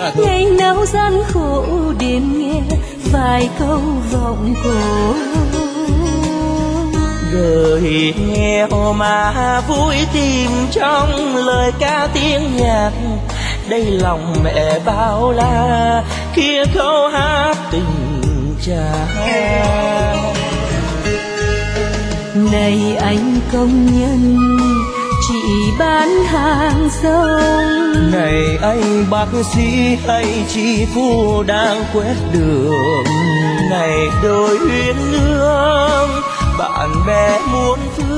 ngày nào gian khổ đêm nghe vài câu vọng cổ. Đời nghèo mà vui tìm trong lời ca tiếng nhạc, đây lòng mẹ bao la kia câu hát tình cha. Này anh công nhân chỉ bán hàng rong, này anh bác sĩ hay chị phu đang quét đường, này đôi uyên ương bạn bè muôn phương